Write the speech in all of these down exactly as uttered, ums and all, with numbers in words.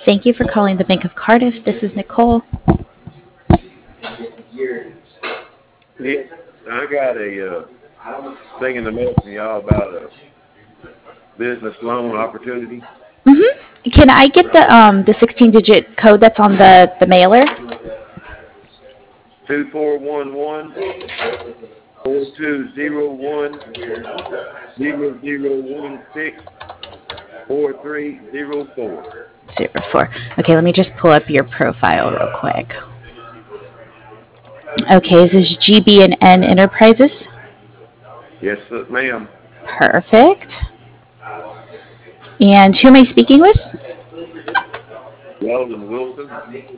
Thank you for calling the Bank of Cardiff. This is Nicole. Yeah, I got a uh, thing in the mail from y'all about a business loan opportunity. Mm-hmm. Can I get the um the sixteen-digit code that's on the the mailer? Two four one one four two zero one zero zero one six four three zero four. Zero four. Okay, let me just pull up your profile real quick. Okay, is this G B and N Enterprises? Yes, sir, ma'am. Perfect. And who am I speaking with? Weldon Wilson.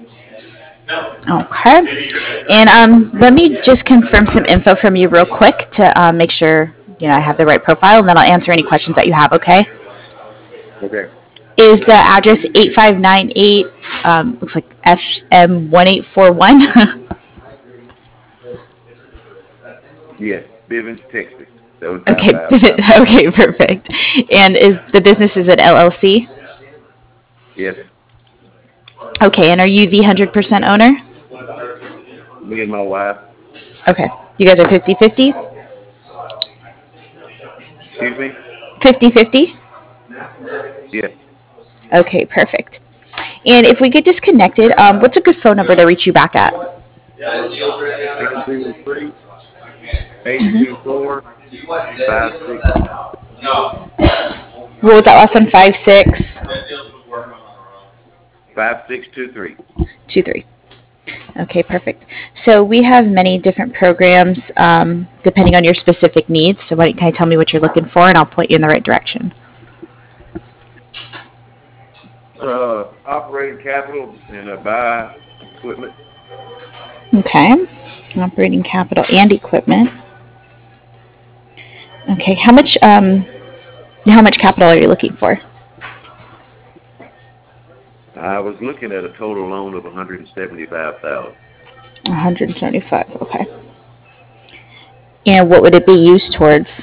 Okay. And um, let me just confirm some info from you real quick to um, make sure you know I have the right profile, and then I'll answer any questions that you have. Okay. Okay. Is the address eight five nine eight? Um, looks like F M one eight four one. Yes, Bivens, Texas. Seven five Okay. five five. Okay. Perfect. And is the business is an L L C? Yes, Okay. And are you the hundred percent owner? me and my wife. Okay. You guys are fifty-fifty? Excuse me. Fifty-fifty? Yes, Okay. Perfect. And if we get disconnected, um, what's a good phone number to reach you back at? nine zero three eight Mm-hmm. two four five six What was that last one? Five six five six two three. two three. Okay, perfect. So we have many different programs um, depending on your specific needs. So why don't you kind of tell me what you're looking for, and I'll point you in the right direction. Uh, operating capital and uh, buy equipment. Okay, operating capital and equipment. Okay, how much um, how much capital are you looking for? I was looking at a total loan of one hundred seventy-five thousand. one hundred seventy-five. Okay. And what would it be used towards?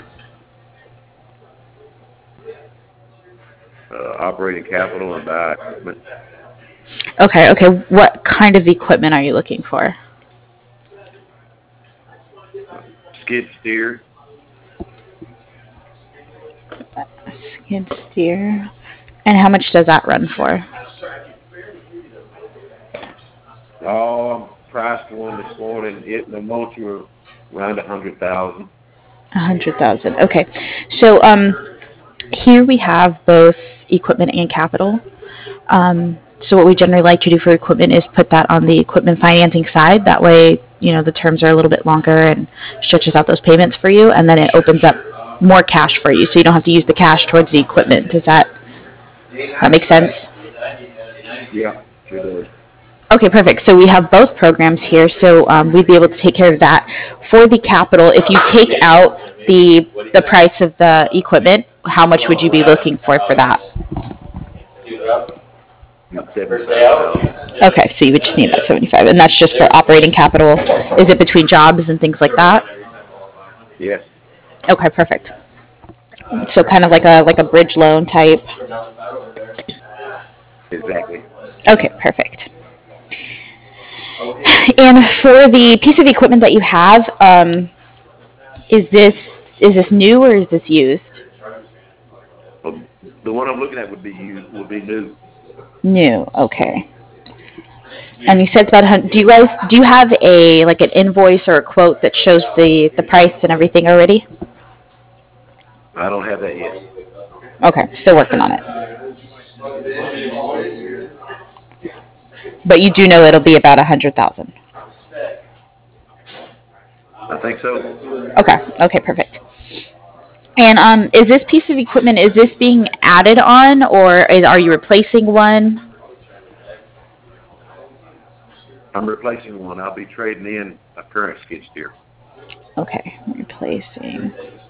Uh, operating capital and buy equipment. Okay, okay. What kind of equipment are you looking for? Skid steer. Skid steer. And how much does that run for? Oh, priced one this morning. It the motor around a hundred thousand. A hundred thousand. Okay. So um, here we have both equipment and capital. Um, so what we generally like to do for equipment is put that on the equipment financing side. That way, you know, the terms are a little bit longer and stretches out those payments for you, and then it opens up more cash for you, so you don't have to use the cash towards the equipment. Does that that make sense? Yeah, sure does. Okay, perfect. So we have both programs here, so um, we'd be able to take care of that. For the capital, if you take out the the price of the equipment, how much would you be looking for for that? Seventy-five thousand. Okay, so you would just need that seventy-five, and that's just for operating capital. Is it between jobs and things like that? Yes, Okay, perfect. So kind of like a like a bridge loan type. exactly. Okay, perfect. And for the piece of equipment that you have, um, is this is this new or is this used? Well, the one I'm looking at would be you would be new. New. Okay. And you said it's about one hundred. Do you guys do you have a like an invoice or a quote that shows the the price and everything already? I don't have that yet. Okay, still working on it. But you do know it'll be about a hundred thousand. I think so. Okay. Okay. Perfect. And um, is this piece of equipment is this being added on, or is, are you replacing one? I'm replacing one. I'll be trading in a current skid steer. Okay, replacing,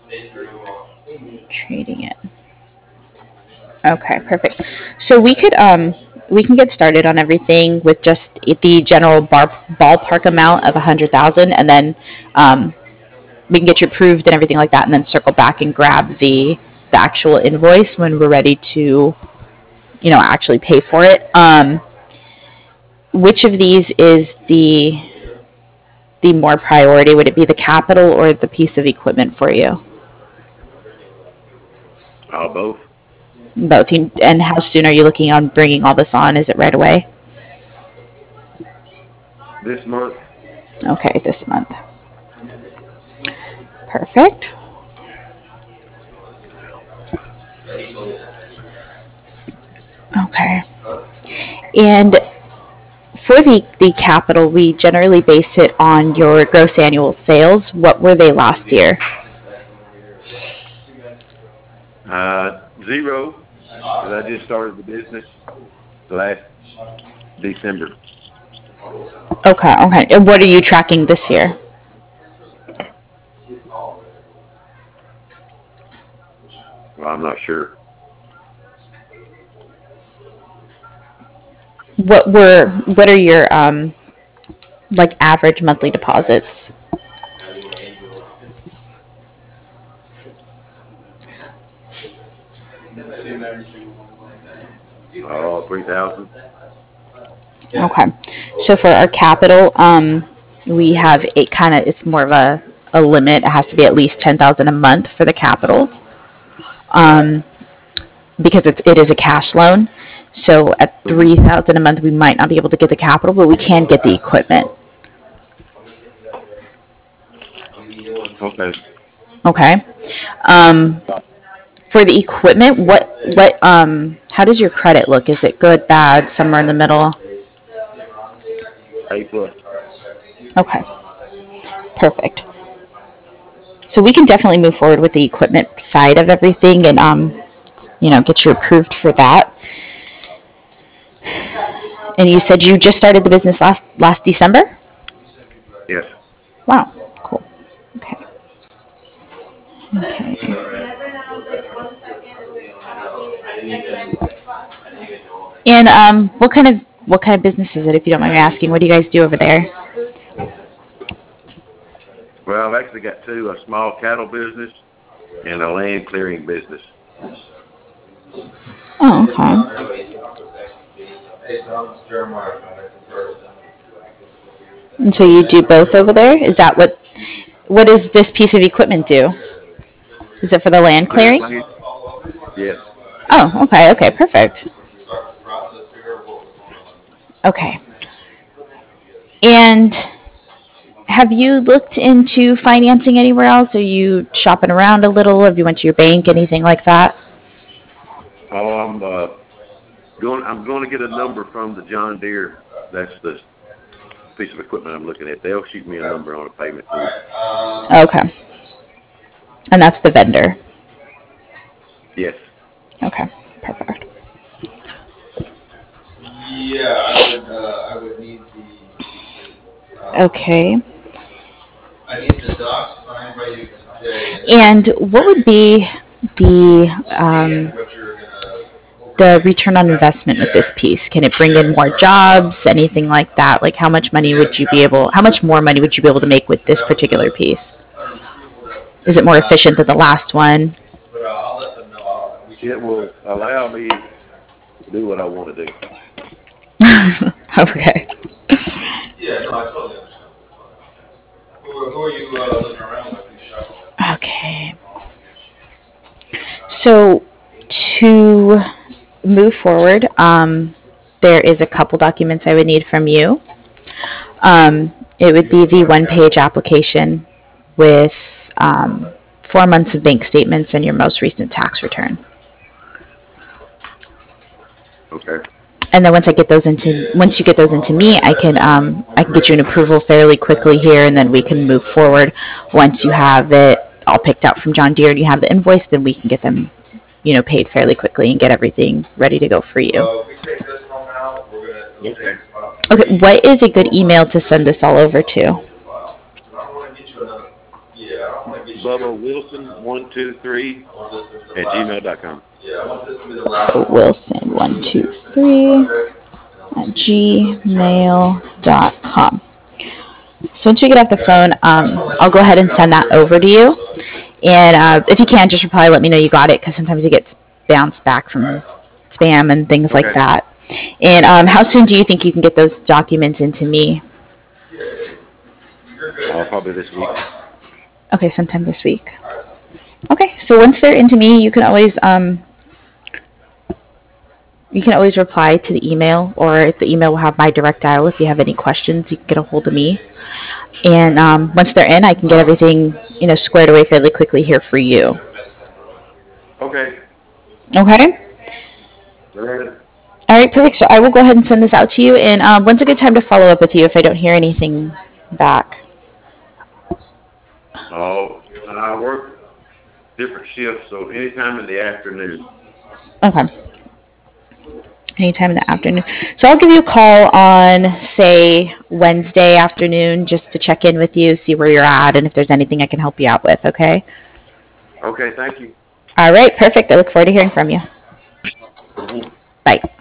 trading it. Okay, perfect. So we could um we can get started on everything with just the general bar, ballpark amount of a hundred thousand, and then um, we can get you approved and everything like that, and then circle back and grab the the actual invoice when we're ready to you know, actually pay for it. Um, which of these is the the more priority? Would it be the capital or the piece of equipment for you? Uh, both. Both. You- And how soon are you looking on bringing all this on? Is it right away? This month. Okay, this month. Perfect. Okay. And for the, the capital, we generally base it on your gross annual sales. What were they last year? Uh, zero. Because I just started the business last December. Okay, okay. And what are you tracking this year? Well, I'm not sure. What were what are your um like average monthly deposits? Oh, three thousand. Okay. So for our capital, um, we have a kind of, it's more of a, a limit. It has to be at least ten thousand a month for the capital. Um, because it's, it is a cash loan. So at three thousand a month, we might not be able to get the capital, but we can get the equipment. Okay. Okay. Um, for the equipment, what, what, um, how does your credit look? Is it good, bad, somewhere in the middle? A plus. Okay. Perfect. So we can definitely move forward with the equipment side of everything and, um, you know, get you approved for that. And you said you just started the business last last December? Yes. Wow, cool. Okay. Okay. And um, what kind of what kind of business is it, if you don't mind me asking? What do you guys do over there? Well, I've actually got two, a small cattle business and a land clearing business. Oh, okay. And so you do both over there? Is that what what does this piece of equipment do? Is it for the land Clear clearing? land? Yes. Oh, okay, okay, perfect. Okay. And have you looked into financing anywhere else? Are you shopping around a little? Have you went to your bank, anything like that? Oh, I'm uh, going. I'm going to get a number from the John Deere. That's the piece of equipment I'm looking at. They'll shoot me a number on a payment. Okay. And that's the vendor. Yes. Okay, perfect. Yeah, I would, uh, I would need the, uh, Okay. I need the docs signed by you today. And what would be the um, What you're gonna. the return on investment with this piece? Can it bring in more jobs, anything like that? Like how much money would you be able, how much more money would you be able to make with this particular piece? Is it more efficient than the last one? But uh, I'll let them know. It will allow me to do what I want to do. Okay. Yeah, no, I totally understand. Who, who are you, uh, looking around with? Who's shopping? Okay. So to move forward, um, there is a couple documents I would need from you. Um, it would be the one-page application with um, four months of bank statements and your most recent tax return. Okay. And then once I get those into, once you get those into me, I can um, I can get you an approval fairly quickly here, and then we can move forward. Once you have it all picked out from John Deere and you have the invoice, then we can get them, you know, paid fairly quickly and get everything ready to go for you. Uh, if we take this home out, we're gonna, we'll Okay. take about. Okay, what is a good email to send this all over to? I don't wanna get you another, yeah, I don't wanna get you. Bubba Wilson one two three at gmail dot com. Yeah, I want this to be the last. Wilson one two three at gmail dot com. So once we get off the phone, um, I'll go ahead and send that over to you. And uh, if you can, just reply, let me know you got it, because sometimes it gets bounced back from spam and things like Okay. that. And um, how soon do you think you can get those documents into me? Uh, probably this week. Okay, sometime this week. Okay, so once they're into me, you can always um, you can always reply to the email, or the email will have my direct dial. If you have any questions, you can get a hold of me. And um, once they're in, I can get everything, you know, squared away fairly quickly here for you. Okay. Okay. All right. All right, perfect. So I will go ahead and send this out to you. And um, when's a good time to follow up with you if I don't hear anything back? Oh, I work different shifts, so anytime in the afternoon. Okay. Anytime in the afternoon. So I'll give you a call on, say, Wednesday afternoon just to check in with you, see where you're at, and if there's anything I can help you out with, okay? Okay, thank you. All right, perfect. I look forward to hearing from you. Mhm. Bye.